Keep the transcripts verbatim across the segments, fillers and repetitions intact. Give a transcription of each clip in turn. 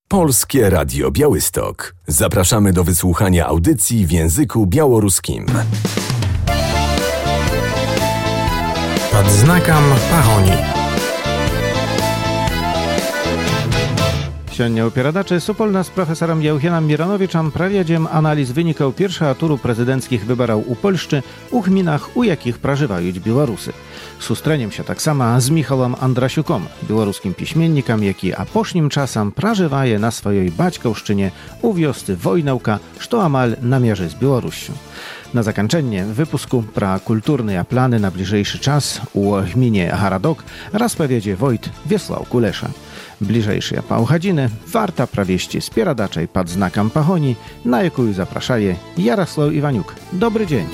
Polskie Radio Białystok. Zapraszamy do wysłuchania audycji w języku białoruskim. Pod znakом pahoni. Сегодня у перадачы супольна з прафесарам Яўгенам Мірановічам правядзем аналіз вынікаў першага туру прэзідэнцкіх выбараў у Польшчы ў гмінах, у якіх пражываюць беларусы. Сустрэнемся таксама з Міхалам Андрасюком, беларускім пісьменнікам, які апошнім часам пражывае на сваёй бацькаўшчыне ў вёсцы Войнаўка, што амаль на межы з Беларуссю. Na zakończenie wypusku pra kulturne plany na bliżejszy czas u gminie Haradok rozpowiedzie Wojt Wiesław Kulesza. Bliżejsze pół godziny warta prawieści z pieradaczej pod znakiem pahoni, na jaką zapraszaje Jarosław Iwaniuk. Dobry dzień.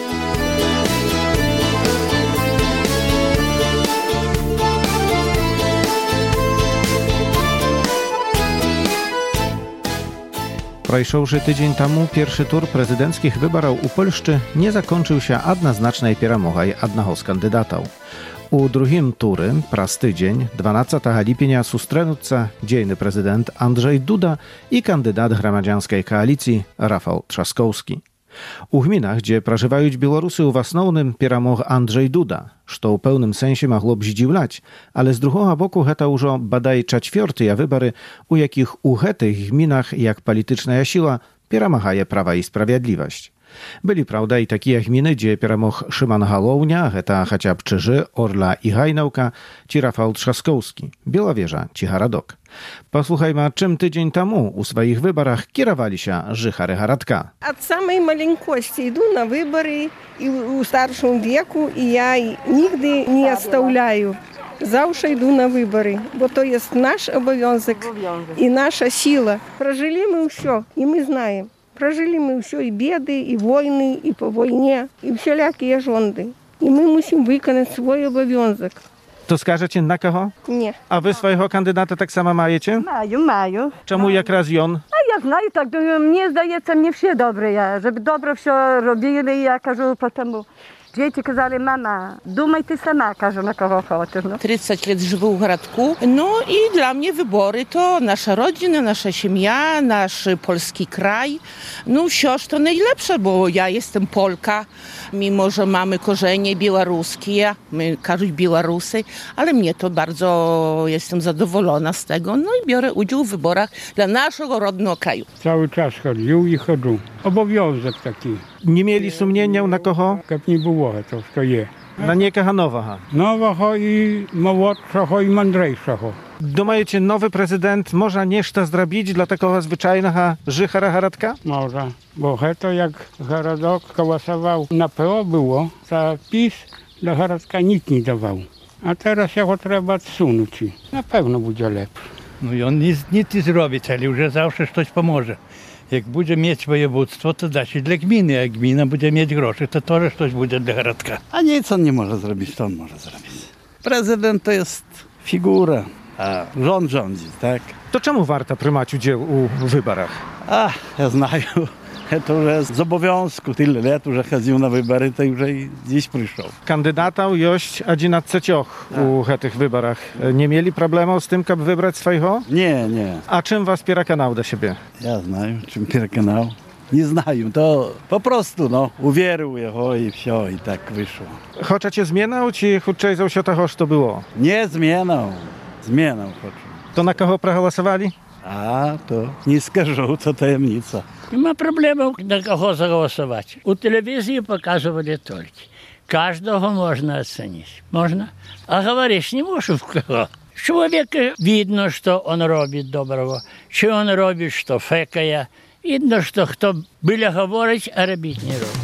Пройшоўшы тыдзень таму першы тур прэзідэнцкіх выбараў у Польшчы не закончыўся адназначнай перамогай аднаго з кандыдатаў. У другім туры праз тыдзень дванаццатага ліпеня сустрэнуцца дзейны прэзідэнт Анджэй Дуда і кандыдат грамадзянскай кааліцыі Рафал Трzaskowski. У гмінах, дзе пражываюць беларусы, у асноўным перамог Анджэй Дуда, што ў пэўным сэнсе магло б здзіўляць, але з другога боку гэта ўжо бадай чацвёртыя выбары, у якіх у гэтых гмінах як палітычная сіла перамагае права і справядлівасць. Былі, праўда, і такія гміны, дзе перамог Шыман Галоўня, гэта хаця б Чыжы, Орла і Гайнаўка, ці Рафал Трzaskowski, Белавежа ці Гарадок. Паслухайма, чым тыдзень таму у сваіх выбарах кіраваліся жыхары гарадка. Ад самай маленькосці іду на выбары і ў старшым веку, і я нігdy не оставляю. Заўжды іду на выбары, бо то есть наш абавязок і наша сіла. Пражылі мы ўсё, і мы знаем. Пражылі мы ўсё, і беды, і войны, і по войне, і всялякія жонды. І мы мусім выканаць свой абавязок. To skażecie na kogo? Nie. A wy swojego kandydata tak samo majecie? Mają, mają. Czemu jak raz jon? A ja знаю, tak, mnie zdaється, mnie все dobre, żeby dobro все робили, я кажу, потому Dzieci kazali, mama, думай ty sama, кажу, na kogo хочеш. No. тридцать лет живу в городку. Ну и для меня выборы то наша родина, наша семья, наш polski kraj. No все, что najlepsze, bo ja jestem Polka, mimo że mamy korzenie białoruskie, my każą Białorusy, ale mnie to bardzo, jestem zadowolona z tego. No i biorę udział w wyborach dla naszego rodnego kraju. Cały czas chodził i chodzą. Obowiązek taki. Nie mieli sumienia na kogo? Jak nie było, to co je. Na niekogo nowego. Nowego i młodszego i mądrzejszego. Думаєте, nowy prezydent może nieszta zrobić dla takiego zwyczajnego żychara Haradka? Może, bo to jak Haradok głosował na P O było, to PiS dla Haradka nic nie dawał. A teraz jego trzeba odsunąć. Na pewno będzie lepszy. No i on nic, nic nie zrobi, ale już zawsze coś pomoże. Jak będzie mieć województwo, to da się dla gminy, a jak gmina będzie mieć groszy, to też coś będzie dla Haradka. A nic on nie może zrobić, to on może zrobić. Prezydent to jest figura, a rząd rządzi, tak? To czemu warto prymaciu udział u wyborach? A, ja znaję, to już z obowiązku, tyle lat, że chodził na wybory, to już i dziś przyszedł. Kandydatał jość jedenastocioch u tych wyborach. Nie mieli problemu z tym, aby wybrać swojego? Nie, nie. A czym was pierakanał do siebie? Ja znaję, czym pierakanał. Nie znają, to po prostu, no, uwierzył jego i wsio, i tak wyszło. Chcecie zmianał, czy chudczej się tego, co było? Nie zmianał, zmianał chcę. To na kogo przegłosowali? A, to nie skażą, to tajemnica. Nie ma problemu, na kogo zagłosować. U telewizji pokazywali tylko. Każdego można ocenić. Można. A говоришь nie możesz w kogo. Człowieka widno, że on robi dobrego. Czy on robi, że fekaje. Widno, że kto byle говорить, a robić nie robi.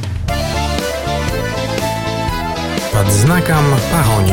Pod znakiem pahoni.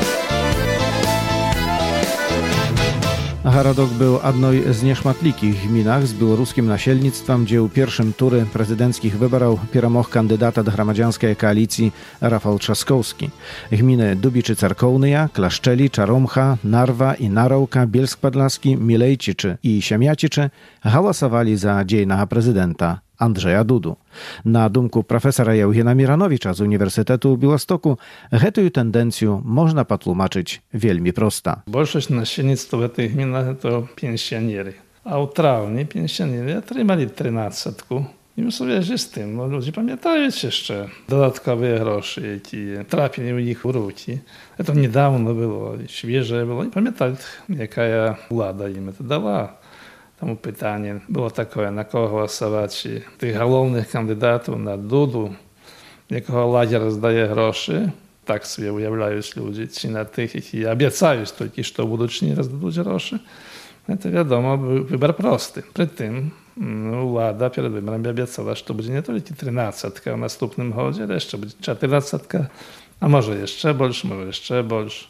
Haradok był adnoj z nieszmatlikich gminach z białoruskim nasielnictwem, gdzie u pierwszym tury prezydenckich wyborów перемог kandydata do gramadzianskiej koalicji Rafał Trzaskowski. Gminy Dubiczy Cerkołnyja, Klaszczeli, Czaromcha, Narwa i Narołka, Bielsk Podlaski, Milejciczy i Siemiaciczy głosowali za dziejnego prezydenta Andrzeja Dudu. Na думку profesora Jałgiena Miranowicza z Uniwersytetu w Białymstoku, гэтую tendencję można potłumaczyć wielmi prosta. Большасць насельніцтва в этих гмінах to pensjonery. A u travni pensioneri отримали тринадцятку. I sobie z tym, no ludzie pamiętają jeszcze dodatkowe grosze, jakie trafili u nich w ruki. To niedawno było, świeże było. I pamiętali, jaka władza im to dała. Тому pytanie było takie, na kogo głosować. Tych głównych kandydatów na Dudu, jakiego ładzie rozdaje groszy, tak sobie ujawiają ludzie, czy na tych, які obiecają tylko, że będą nie rozdać groszy. To wiadomo, był wybór prosty. Przy tym no, władza przed wyborem obiecała, że to będzie nie tylko trynадцятка w następnym chodzie, ale jeszcze będzie czternадцятка, a może jeszcze больше, może jeszcze больше.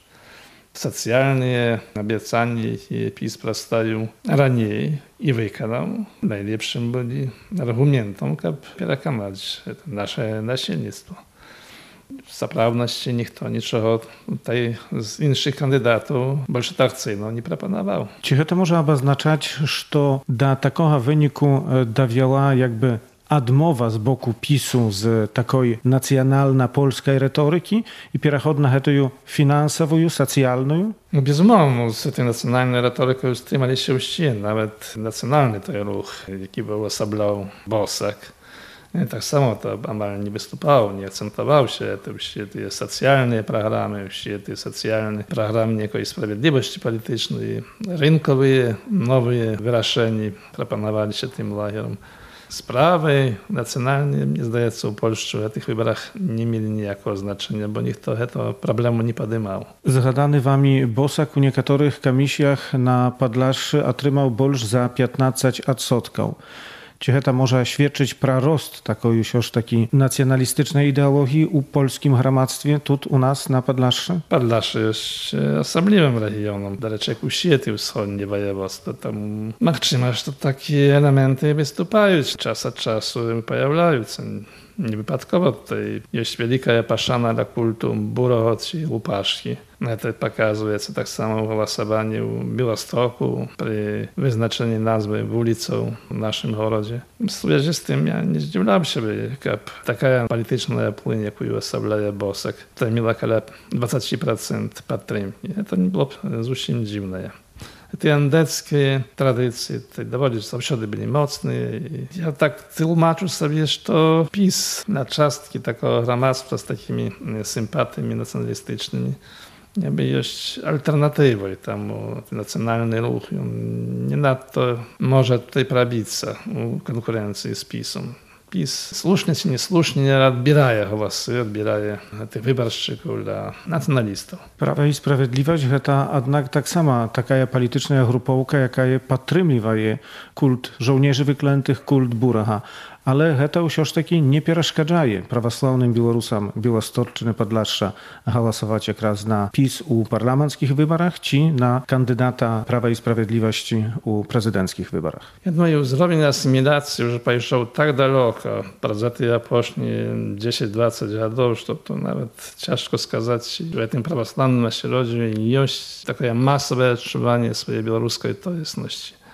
Socjalnie obiecanie, jakie PiS prostawił raniej i wykonał, najlepszym byli argumentem, aby przekonać nasze nasiennictwo. W zaprawności nikt niczego tutaj z innych kandydatów больше atrakcyjnego nie proponował. Czy to może oznaczać, że do takiego wyniku dowiała jakby odmowa z boku PiSu z takiej nacjonalno-polskiej retoryki i przechod na tę finansową, socjalną? No bezumownie, z tej nacjonalnej retoryki wstrzymali się uścień, nawet nacjonalny ten ruch, jaki był osablał Bosak. Tak samo to amal nie występował, nie akcentował się, to wszystkie socjalne programy, wszystkie socjalne programy jakiejś sprawiedliwości politycznej, rynkowe, nowe wyrażenia proponowali się tym lagerom. Sprawy nacjonalne, mnie zdaje się, u Polski w tych wyborach nie mieli niejako znaczenia, bo nikt to, to problemu nie podejmował. Zgadany wami Bosak u niektórych komisjach na Podlaszy otrzymał больше za piętnaście odsetek. Czy to może świadczyć prarost takiej już takiej nacjonalistycznej ideologii u polskim gramactwie, tu u nas na Podlaszy? Podlaszy jest osobliwym regionem, dalece jak u Siety wschodnie województwa. Tam możliwe, że takie elementy występują, czas od czasu pojawiają się. Niewypadkowo tutaj jest wielka paszana dla kultu Burohoci, Łupaszki. To pokazuje się tak samo w głosowaniu w Białymstoku przy wyznaczeniu nazwy ulicą w naszym mieście. W związku z tym ja nie zdziwiłam się, jak taka polityczna płynie, jaką osoblaje Bosak. To miała około dwadzieścia procent podtrzymki. To nie było zupełnie dziwne. Te endeckie tradycje te dowody zawsze byli mocne. Ja tak tłumaczę sobie, że to PiS na cząstki takiego gramactwa z takimi sympatiami nacjonalistycznymi jakby jest alternatywą temu nacjonalny ruch. Nie nadto może tutaj prawica w konkurencji z PiS-em. PiS słusznie czy niesłusznie odbieraje głosy, odbieraje tych wyborczyków dla nacjonalistów. Prawo i Sprawiedliwość to jednak tak sama taka polityczna grupołka, jaka je podtrzymywa je kult żołnierzy wyklętych, kult Buraha. Ale to już taki nie przeszkadzaje prawosławnym Białorusom Białostocczyny Podlasza głosować jak raz na PiS u parlamenckich wyborach, czy na kandydata Prawa i Sprawiedliwości u prezydenckich wyborach. Ja думаю, wzrobienie asymilacji już poszło tak daleko, za te ostatnie dziesięć dwadzieścia lat, że to nawet ciężko сказать, w tym prawosławnym ośrodku jest takie masowe odczuwanie swojej białoruskiej tożsamości.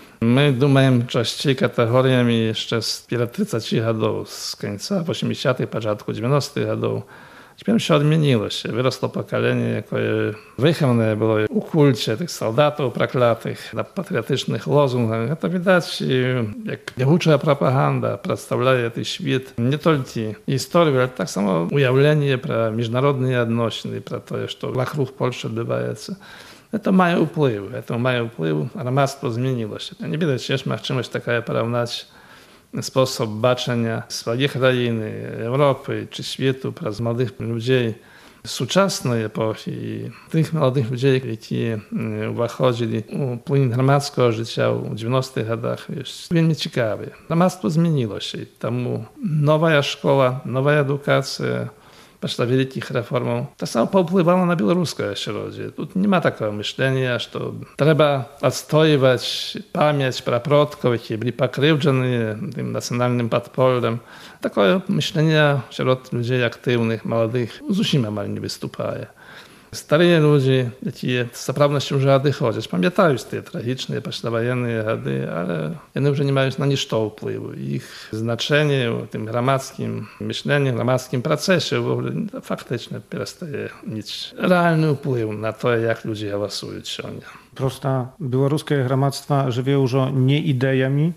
My думаем częściej kategoriami jeszcze z trzydziestu lat, z końca osiemdziesiątych, początku dziewięćdziesiątych lat. Теперь się odmieniło się. Wyrosło pokolenie, które wychowane było u kulcie tych soldatów proklatych, na patriotycznych lozungach. To widać, jak białucza propaganda przedstawia ten świat nie tylko historię, ale tak samo ujawnienie pro międzynarodne odnосiny, pro to, co wokół Polski odbywa się. To mają wpływ, to mają wpływ, gramactwo zmieniło się. Nie widać, jest możliwość taka porównać sposób baczenia swojej krainy, Europy czy świata przez młodych ludzi współczesnej epoki i tych młodych ludzi, którzy wchodzili w płyn gramackiego życia w dziewięćdziesiątych latach, jest bardzo ciekawe. Gramactwo zmieniło się. Tam nowa szkoła, nowa edukacja, Пошла wielkich reformą. To samo powpływało na białoruskie środowisko. Tu nie ma takiego myślenia, że trzeba odstojować pamięć praprodków, którzy byli pokrzywdzeni tym nacjonalnym podpolem. Takie myślenie wśród ludzi aktywnych, młodych, zupełnie mal nie występuje. Старые люди, які з справністю вже одиходять, пам'ятають ті трагічні післявоєнні роки, але вони вже не мають на ніщо впливу. Їх значення у тим громадським мишленні, громадським процесі фактично перестає мати реальний вплив на те, як люди голосують сьогодні. Prosta białoruskie громадство живе уже не ідеями,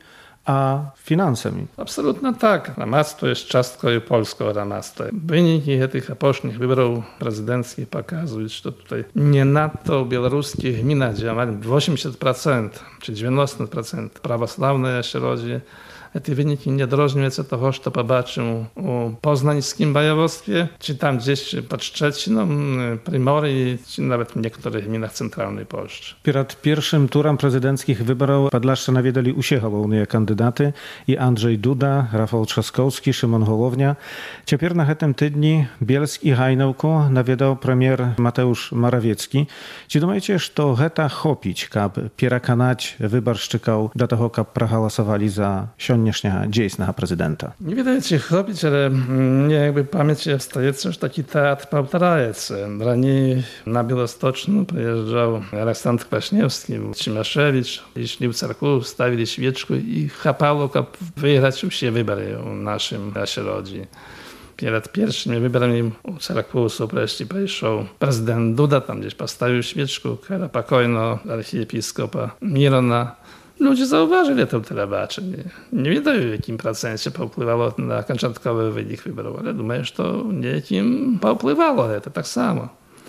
a finansami. Абсолютно так. Громадство jest часткою польskiego громадства. Wyniki tych opocznych wyborów prezydenckich pokazują, że tutaj nie nadto w białoruskich gminach, gdzie osiemdziesiąt procent czy dziewięćdziesiąt procent prawosławne się rodzi, te wyniki nie odróżniają się tego, co pobaczył u poznańskim województwie, czy tam gdzieś pod Szczeciną, Primorii, czy nawet w niektórych gminach centralnej Polski. Przed pierwszym turem prezydenckich wyborów Podlaszcze nawiedali usie główne kandydaty i Andrzej Duda, Rafał Trzaskowski, Szymon Hołownia. Teraz na tym tygodniu Bielsk i Hajnówku nawiedał premier Mateusz Morawiecki. Czy думаете, że heta chopić, kab pierakanać wyborszczykał do tego, kab prahałasowali za siądnieśnia dziejsnego prezydenta? Nie wydaje się chopić, ale mnie jakby pamięć wstaje już taki teatr powtarający. Raniej na Białostoczną przyjeżdżał Aleksandr Kwaśniewski, Cimaszewicz i szli w cerkwu, stawili świeczkę i chapało, kab wygrać się wybory w naszym ośrodku. Przed pierwszymi wyborami u cerkwu Supreści przyszedł prezydent Duda, tam gdzieś postawił świeczkę, kara pokojno archiepiskopa Mirona. Ludzie zauważyli to telebaczenie. Nie wiedzą, w jakim procencie popływało na końcówkowy wynik wyborów, ale думаю, że to niejakim popływało, ale to tak samo.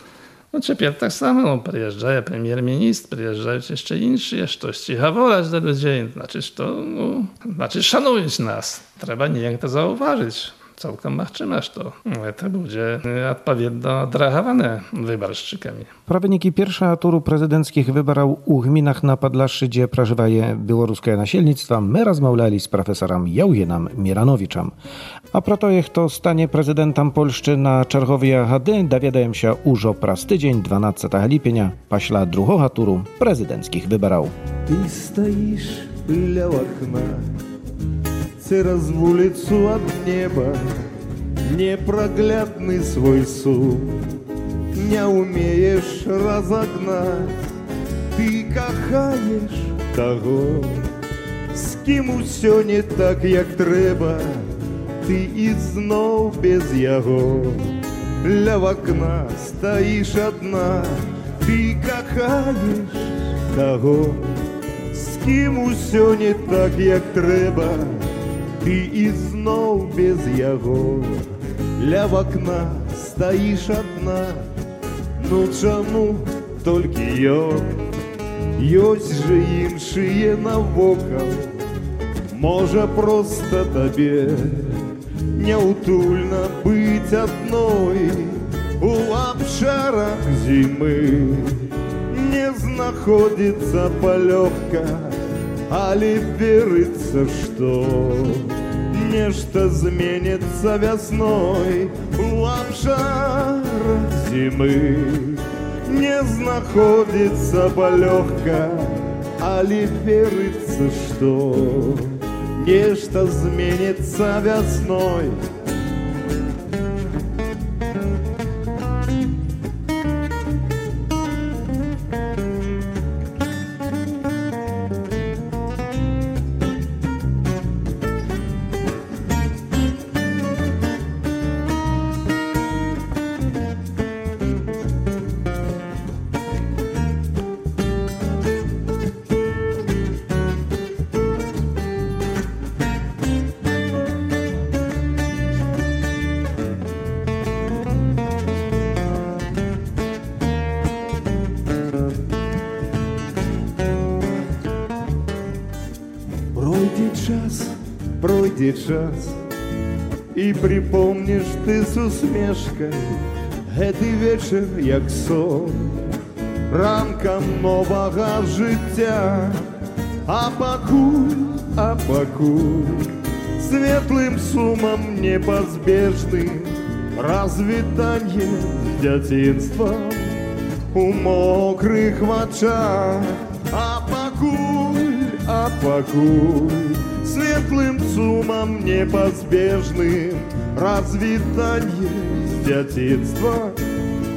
No teraz tak samo, no, przyjeżdża premier-ministr, przyjeżdżają jeszcze inni, jeszcze coś говорить do ludzi, znaczy, to, no, znaczy szanują nas. Trzeba niejak to zauważyć. Całkiem możliwe, że to, to będzie odpowiednio odreagowane wyborczykami. Про wyniki pierwszego turu prezydenckich wyborów u gminach na Podlaszczy, gdzie przeżywaje białoruskie nasielnictwo, my rozmawiali z profesorem Jałjenem Miranowiczem. A pro to, jak to stanie prezydentem Polszczy na czerwowej gady, dowiadają się już praz tydzień, dwunastego lipnia, paśla drugiego turu prezydenckich wyborów. Ty stoisz біля окна, через вулицу от неба, непроглядный свой сон не умеешь разогнать. Ты кохаешь того, з ким усё не так, як треба. Ты і знов без його ля в окна стоишь одна. Ты кохаешь того, з ким усё не так, як треба. Ти і знов без його ля в окна стоїш одна. Ну чому тільки ён? Ёсць же іншые навокал. Може просто табе няўтульна быць адной у абшарах зімы. Не знаходзіцца палёгка, але верится, что нечто зменится весной у обшарах зимы. Не знаходится полегка, але верится, что нечто зменится весной. Час, пройде час, і припомніш ти з усмішкою гэтый вечір, як сон, ранком нового життя. А пакуль, а пакуль, светлым сумом непозбежным развітанне з дзяцінством у мокрых вачах. А пакуль, а пакуль, светлым сумом непозбежным развітанне з дзяцінства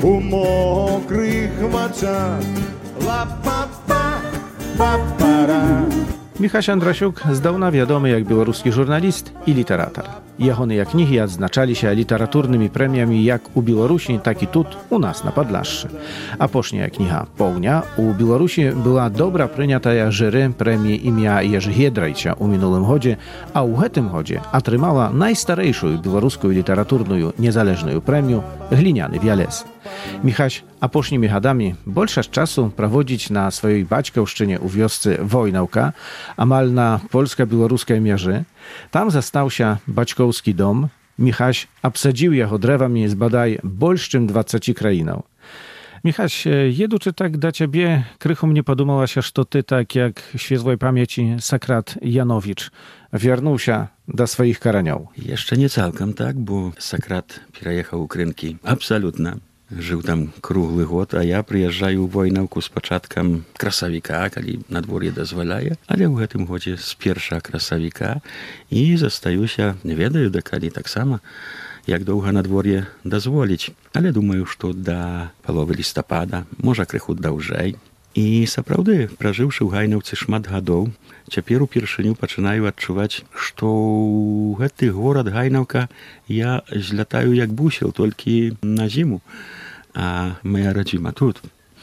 у мокрых очах. Ла-па-па, па-пара. Michaś Andrasiuk zdałna wiadomy jak białoruski żurnalist i literator. Ягоныя кнігі адзначаліся літаратурнымі прэміямі як у Беларусі, так і тут, у нас на Падлашшы. Апошняя кніга «Поўня» у Беларусі была добра прынятая жыры прэміі імя Ежы Гедрайча ў мінулым годзе, а ў гэтым годзе атрымала найстарэйшую беларускую літаратурную незалежную прэмію «Гліняны вялес». Michaś апошнімі гадамі большасць часу праводзіць на сваёй бацькаўшчыне ў вёсцы Войнаўка, амаль на польска-беларускай мяжы. Там застаўся бацькоўскі дом. Michaś абсадзіў яго дрэвамі з бадай больш чым дваццаці краінаў. Michaś, jedучы tak da ciebie, krychu mnie подумалася, что ты так jak świeżej pamięci Sakrat Janowicz wiernuł się do swoich karaniów. Jeszcze nie całkiem tak, bo Sakrat переехал у Крынкі абсолютно. Жыў там круглы год, а я прыязджаю ў Войнаўку з пачаткам красавіка, калі надвор'е дазваляе, але ў гэтым годзе з першага красавіка і застаюся, не ведаю, да калі таксама, як доўга надвор'е дазволіць. Але думаю, што да паловы лістапада, можа крыху даўжэй. І сапраўды, пражыўшы ў Гайнаўцы шмат гадоў, цяпер упершыню пачынаю адчуваць, што ў гэты горад Гайнаўка я злятаю як бусел, толькі на зіму, а моя радзіма тут.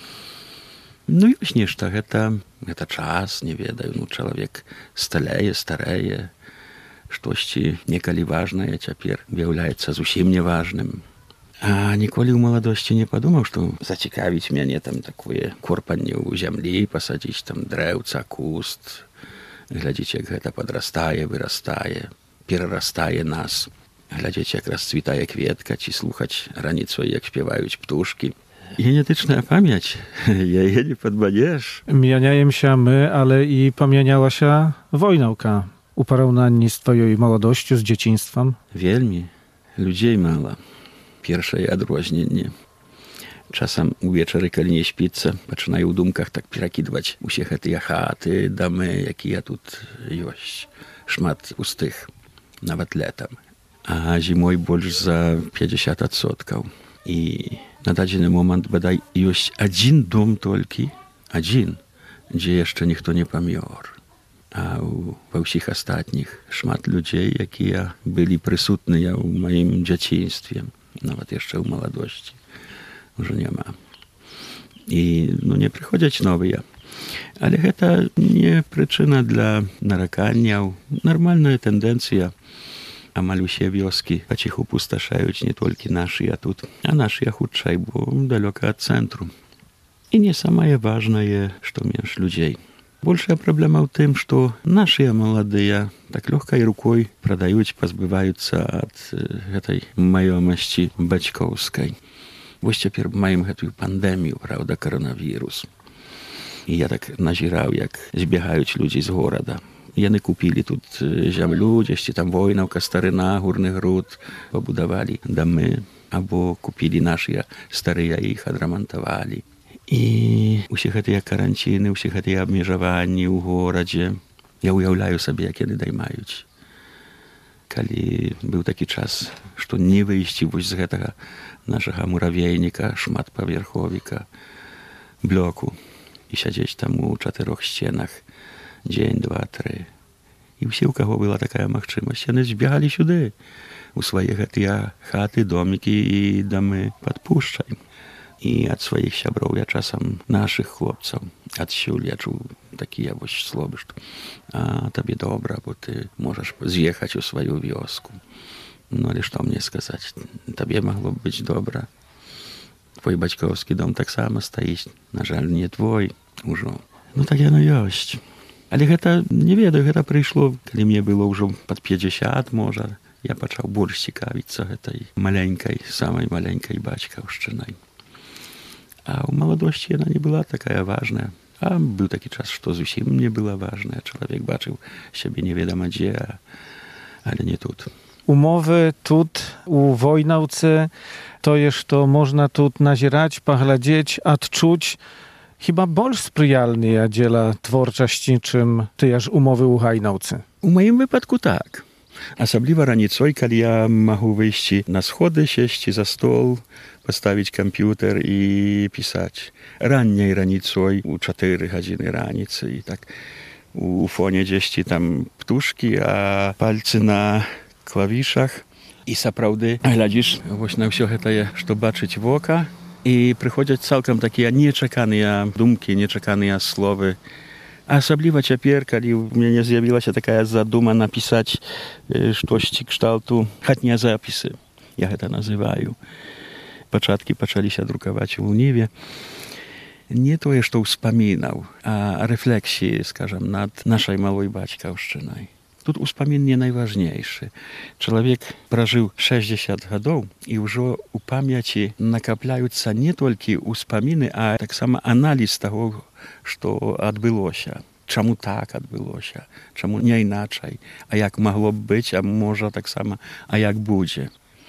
Ну, ёсць нешта, гэта, гэта час, не ведаю, ну, чалавек сталяе, старэе, штосьці некалі важнае цяпер выяўляецца зусім неважным. А ніколі ў маладосці не падумаў, што зацікавіць мяне там такое корпанне ў зямлі, пасадзіць там дрэўца, куст, глядзець, як гэта падрастае, вырастае, перарастае нас, глядзець, як расцвітае кветка, ці слухаць раніцой, як спяваюць птушкі. Генетyczna pamięć, jej nie podbaniesz. Mieniajem się my, ale i pomieniała się Wojnałka. U porównaniu z twojej młodością, z dzieciństwem? Wielmi. Ludzi mało. Pierwsze odróżnienie. Czasem wieczory, kiedy nie śpię, zaczynają w dumkach tak pirakidwać u się te chaty, domy, jakie tu jest. Szmat pustych, nawet latem. A zimой больше za pięćdziesiąt odsotków. I na dany moment badaj jest один dom tylko, один, gdzie jeszcze nikt nie pomiar. A we wszystkich ostatnich szmat ludzi, jakie byli przysutni ja w moim dzieciństwie, nawet jeszcze w młodości, już nie ma. I no nie przychodzić nowe. Ale to nie przyczyna dla narakania, normalna tendencja. A malusie wioski po cichu pustoszają nie tylko nasze, a тут, a nasze chudszej, bo daleko od centrum. I nie самое важное, что меж людей. Больше проблема в tym, что наши молодые так легкой рукой продают, позбываются от этой маемости бачковской. Вот теперь маем эту пандемию, правда, коронавирус. И я так назирал, как сбегают люди из города. Яны купили тут землю, gdzieś tam Wojnałka, Staryna, Górny Gród, pobudowali domy, albo kupili nasze stare i ich odremontowali. I wszystkie te karantyny, wszystkie te obmierzenia w gorodzie, ja ujawiaję sobie, jak kiedy dajmają. Kiedy był taki czas, że nie wyjść z tego naszego murawiejnika, szmatpowierchowika, bloku i siedzieć tam u czterech ścianach. Dzień, dwa, trzy. I wszyscy, u kogo była taka możliwość, oni zbiegali сюди, u swoich chaty, domiki i domy podpuszczaj. I od swoich siabrów ja czasem naszych chłopców, od siul ja czuł taki jakoś słowy, że a tobie dobra, bo ty możesz zjechać u swoją wioskę. No ale co mnie сказать? Tobie mogło być dobra. Twój baćkowski dom tak samo stoi, na żal nie twój już. No tak ono jest. Ale гэта, не ведаю, гэта прыйшло, калі мне было ўжо пад пятьдесят, можа, я пачаў больш цікавіцца гэтай маленькай, самай маленькай бацькаўшчынай. А ў маладосці яна не была такая важная. А быў такі час, што зусім не была важная. Чалавек бачыў сябе неведама дзе, але не тут. Umowy тут, u Wojnałce, to jest to można тут nazierać, pogladzieć, odczuć. Chyba больш спрыяльныя дзела творчасці, чым тыя ж умовы ў Гайнаўцы. У маім выпадку так. Асабліва раніцой, калі я магу выйсці на сходы, сесці за стол, поставить компьютер и писать. Ранней раніцой, у чотири години раніці, і так у фоне дзесьці там птушки, а пальцы на клавішах. І сапраўды глядзіш вось на ўсё гэтае, што бачыць вока, і прыходзяць цалкам такія нечаканыя думкі, нечаканыя словы. Асабліва цяпер, калі ў мяне з'явілася такая задума напісаць штосьці кшталту хатнія запісы, я гэта называю. Пачаткі пачаліся друкаваць у Ніве. Не тое, што ўспамінаў, а рэфлексіі, скажам, над нашай малой бацькаўшчынай. Тут успамін не найважнейшы. Чалавек пражыў шэсцьдзесят гадоў, і ўжо ў памяці накапляюцца не толькі ўспаміны, а таксама аналіз таго, што адбылося. Чаму так адбылося, чаму не іначай, а як магло б быць, а можа таксама, а як будзе.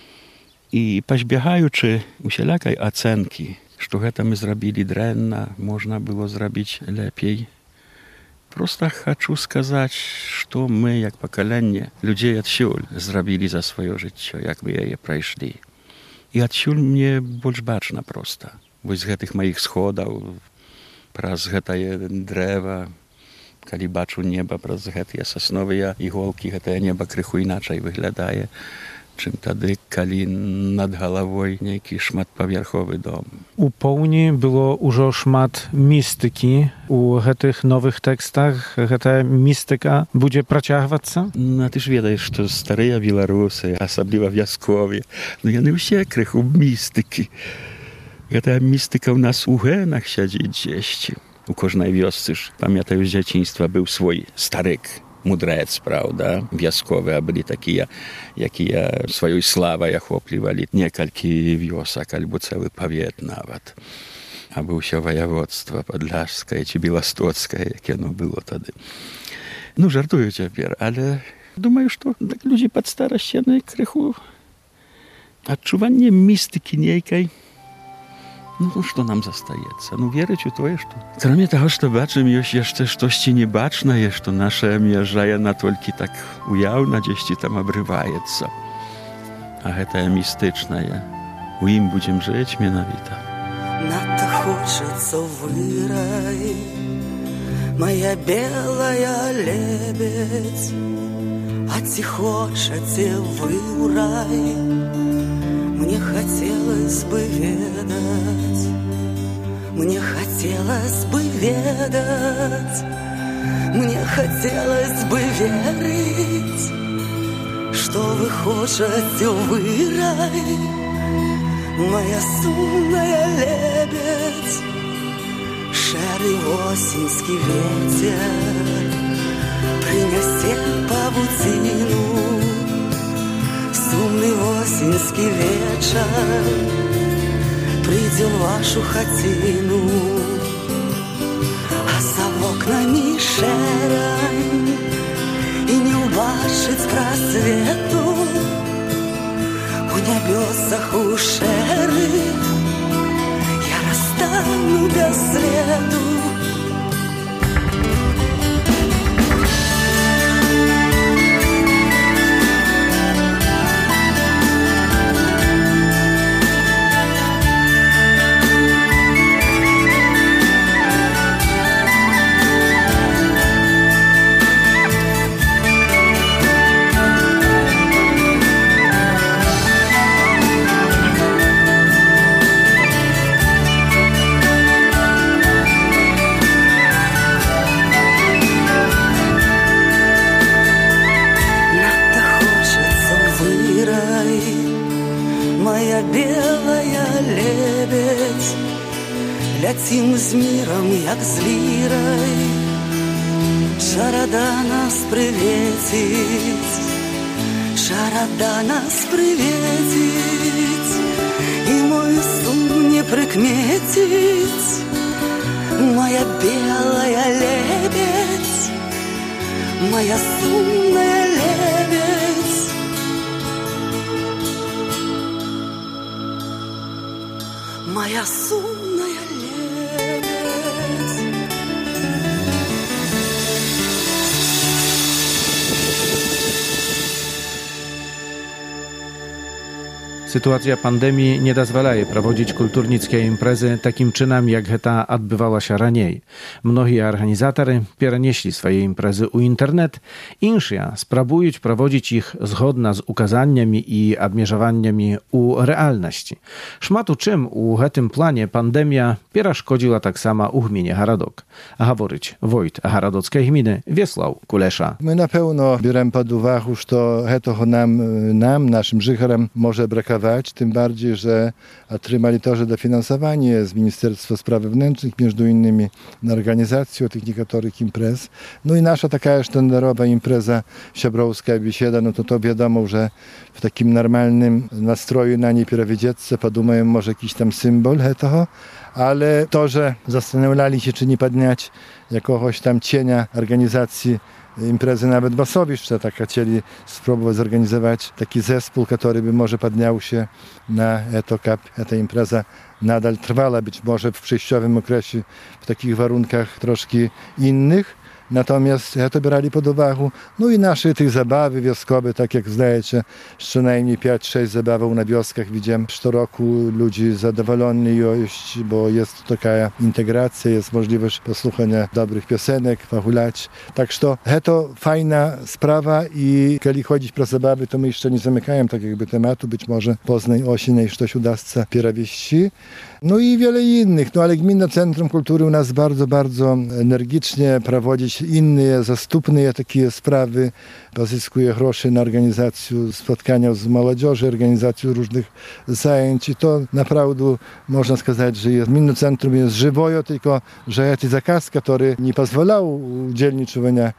І пазбягаючы усялякай ацэнкі, што гэта мы зрабілі дрэнна, можна было зрабіць лепей. Просто хочу сказаць, што мы, як пакаленне людзей адсюль зрабілі за сваё жыццё, як мы яе прайшлі. І адсюль мне больш бачна проста. Вось з гэтых маіх сходаў, праз гэтае дрэва, калі бачу неба, праз гэтыя сасновыя іголкі, гэтае неба крыху іначай выглядае, чым тады, калі над галавой нейкі шматпавярховы дом. У поўні было ўжо шмат містыкі у гэтых новых тэкстах. Гэтая містыка будзе працягвацца? Ну, ты ж ведаеш, што старыя беларусы, асабліва вясковыя, ну яны ўсе крыху містыкі. Гэтая містыка ў нас у генах сядзіць дзесьці. У кожнай вёсцы ж, памятаю, з дзяцінства быў свой старык, мудрэц, правда, вясковыя былі такія, якія сваёй славай ахоплівалі некалькі вёсак, альбо цэлы павет нават. Або ўсё ваяводства падляшскае ці беластоцкае, як яно было тады. Ну, жартую цяпер, але думаю, што так людзі пад старасць яны крыху адчуванне містыкі нейкай. Ну, што нам застаецца? Ну, верыць у тое, што... Кроме таго, што бачым, ёсць яшчэ штосьці небачнае, што наша мяжа, яна толькі так уяўна дзесьці там абрываецца. А гэтае містычнае. У ім будзем жыць менавіта. Надта хочацца в рай, моя белая лебедь, а ці хочаце вы ў рай? Мне хотелось бы ведать, мне хотелось бы ведать, мне хотелось бы верить, что вы хочете в рай, моя сумная лебедь. Шэрый осеньский ветер принесет павутину. Сумный осеньский вечер придет в вашу хатину, а за окнами шерань и не убачить просвету. У небесах у шеры я расстану без следу. Летим з миром, як з лірай, шарада нас приветить, шарада нас приветить, и мой сон не прикметить. Моя белая лебедь, моя сумная лебедь. Моя сумная лебедь. Sytuacja pandemii nie dozwalaje prowadzić kulturnickie imprezy takim czynem, jak ta odbywała się raniej. Mnogi organizatorzy przenieśli swoje imprezy u internet, inni spróbują prowadzić ich zgodnie z ukazaniami i obmierzowaniami u realności. Szmatu czym u tym planie pandemia przeszkodziła tak samo u gminie Haradok. A говорить wójt Haradockiej gminy Wiesław Kulesza. My na pewno bierzemy pod uwagę, że tego nam, nam, naszym życharom może brakować, tym bardziej, że otrzymali też dofinansowanie z Ministerstwa Spraw Wewnętrznych, między innymi na organizację tych niektórych imprez. No i nasza taka sztandarowa impreza Siabrowska Biesieda, no to to wiadomo, że w takim normalnym nastroju na niej pierowiedziecce podumają może jakiś tam symbol tego, ale to, że zastanawiali się, czy nie podniać jakiegoś tam cienia organizacji imprezy nawet Basowiszcza, tak chcieli spróbować zorganizować taki zespół, który by może podniał się na to, aby ta impreza nadal trwała, być może w przejściowym okresie w takich warunkach troszkę innych. Natomiast to brali pod uwagę, no i nasze tych zabawy wioskowe, tak jak zdajecie, co najmniej pięć sześć zabawów na wioskach widziałem co roku, ludzi zadowoleni już, bo jest taka integracja, jest możliwość posłuchania dobrych piosenek, pogulać. Tak że to fajna sprawa i kiedy chodzi o zabawy, to my jeszcze nie zamykają tak jakby tematu, być może poznaj osienej, coś udasться pierawieści. No i wiele innych, no ale Gminne Centrum Kultury u nas bardzo, bardzo energicznie prowadzić inne, zastupne takie sprawy, pozyskuje groszy na organizację spotkania z młodzieżą, organizację różnych zajęć i to naprawdę można сказать, że jest, Gminne Centrum jest żywojo, tylko że ten zakaz, który nie pozwalał udzielniczowania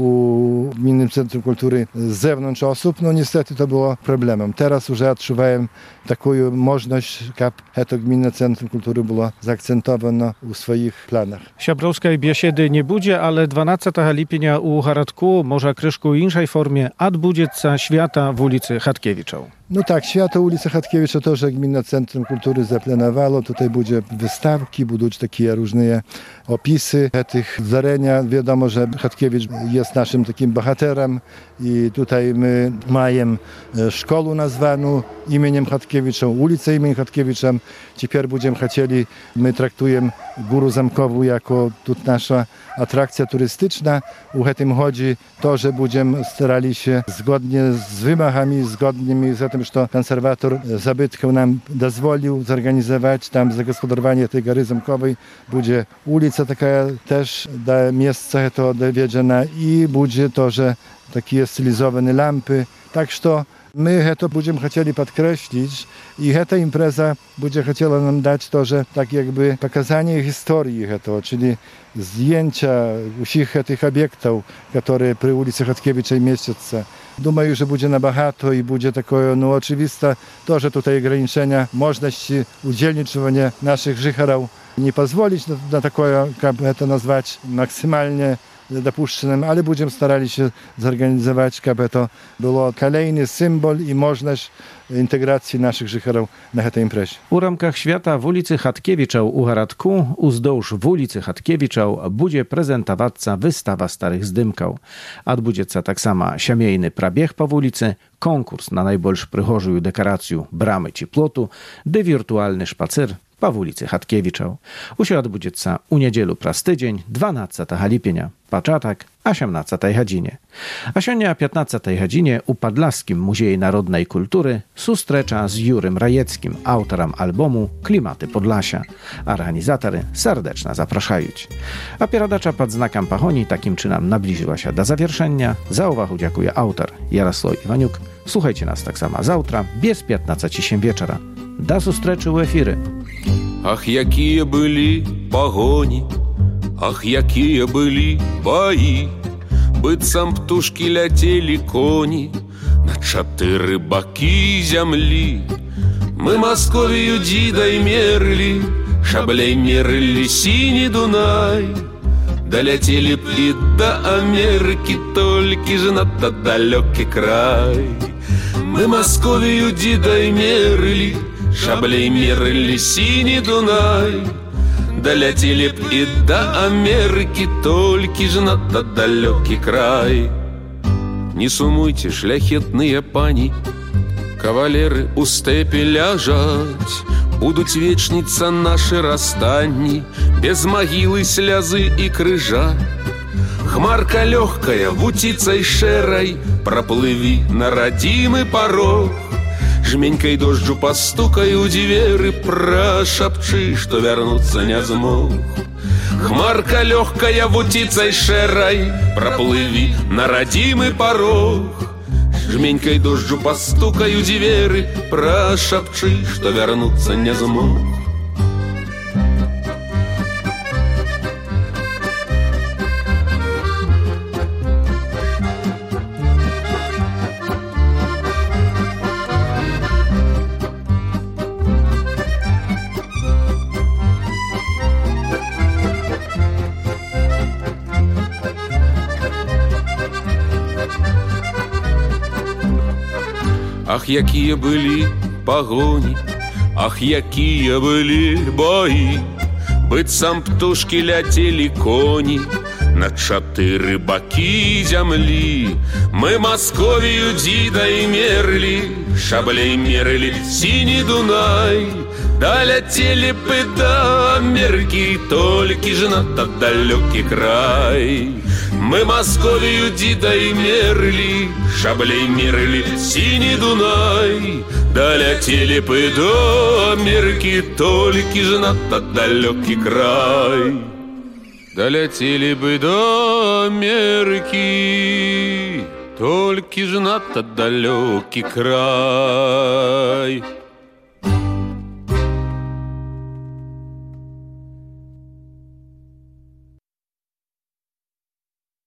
u Gminnym Centrum Kultury z zewnątrz osób, no niestety to było problemem. Teraz już odczuwałem taką możliwość, aby to Gminne Centrum Kultury było zaakcentowane u swoich planach. Siabrowskiej Biesiedy nie będzie, ale dwunastego lipnia u Haradku, może kryszku w innej formie, odbędzie się święta w ulicy Chatkiewicza. No tak, święto ulicy Chatkiewicza to, że Gminne Centrum Kultury zaplanowało. Tutaj będzie wystawki, będą takie różne opisy tych zarenia. Wiadomo, że Chatkiewicz jest naszym takim bohaterem i tutaj my mamy szkołę nazwaną imieniem Chatkiewicza, ulicę imieniem Chatkiewicza. Teraz będziemy chcieli, my traktujemy Górę Zamkową jako tu nasza atrakcja turystyczna. U tym chodzi to, że będziemy starali się zgodnie z wymogami, zgodnymi z tym, że konserwator zabytków nam dozwolił zorganizować tam zagospodarowanie tej Góry Zamkowej. Będzie ulica taka też da miejsce to dowiedziana i będzie to, że takie stylizowane lampy. Tak, że my to będziemy chcieli podkreślić i ta impreza będzie chciała nam dać to, że tak jakby pokazanie historii to, czyli zdjęcia wszystkich tych obiektów, które przy ulicy Chatkiewicza mieszczą. Думаю, że będzie na bogato i będzie takie no, oczywiste to, że tutaj ograniczenia możliwości udzielniczowania naszych żychorów nie pozwolić na, na takie, jak to nazwać, maksymalnie dopuszczonym, ale będziemy starali się zorganizować, aby to było kolejny symbol i możliwość integracji naszych żychorów na tej imprezie. U ramkach świata w ulicy Chatkiewicza u Haradku, uzdłuż w ulicy Chatkiewicza będzie prezentować wystawa starych zdymków. Odbędzie się tak samo siamiejny prabieg po ulicy, konkurs na najbolsz przychodził dekorację bramy czy plotu, dy wirtualny szpacer po ulicy Chatkiewicza. Usie odbędzie się u niedzielu pras tydzień, dwunastego lipnia, początek osiemnastej godzinie. A siądnia piętnastej godzinie u Podlaskim Muzeum Narodnej Kultury sustrecza z Jurym Rajeckim, autorem albumu Klimaty Podlasia. Organizatory serdecznie zapraszają. A pieradacza pod znakiem pachoni takim czynem nabliżyła się do zawieszenia. Za uwagę dziękuję autor Jarosław Iwaniuk. Słuchajcie nas tak samo zawtra, bez piętnastej osiem wieczora. Do zustreczy u efiry. Ах, якія былі пагоні, ах, якія былі баі, быццам птушкі ляцелі коні на чатыры бакі зямлі. Мы Масковію дзідай мерылі, шабляй мерылі сіні Дунай, даляцелі б і да Амерыкі, толькі ж надта далёкі край. Мы Масковію дзідай мерылі, шаблей мерылі сіні Дунай, даляцелі б і да Амерыкі, толькі ж надта далёкі край. Не сумуйце, шляхетныя пані, Кавалеры у стэпе ляжаць, будуць вечніцца нашы расстанні, без магілы, слязы і крыжа. Хмарка лёгкая, вуціцай шэрай, праплыві на радзімы парог. Жменькай дожджу пастукай у дзверы, прашапчы, што вярнуцца не змог. Хмарка лёгкая, вуціцай шэрай, праплыві на радзімы парог. Жменькай дожджу пастукай у дзверы, прашапчы, што вярнуцца не змог. Ах, якія былі пагоні, ах, якія былі баі, быццам птушкі ляцелі коні на чатыры бакі зямлі. Мы Масковію дзідай мерлі, шаблей мерлі сіні Дунай, даляцелі б да Амерыкі, толькі ж надта далёкі край. Мы Масковію дзідай мерлі, шаблей мерлі сіні Дунай, даляцелі б да Амерыкі, толькі ж надта далёкі край. Даляцелі бы да Амерыкі, толькі ж надта далёкі край.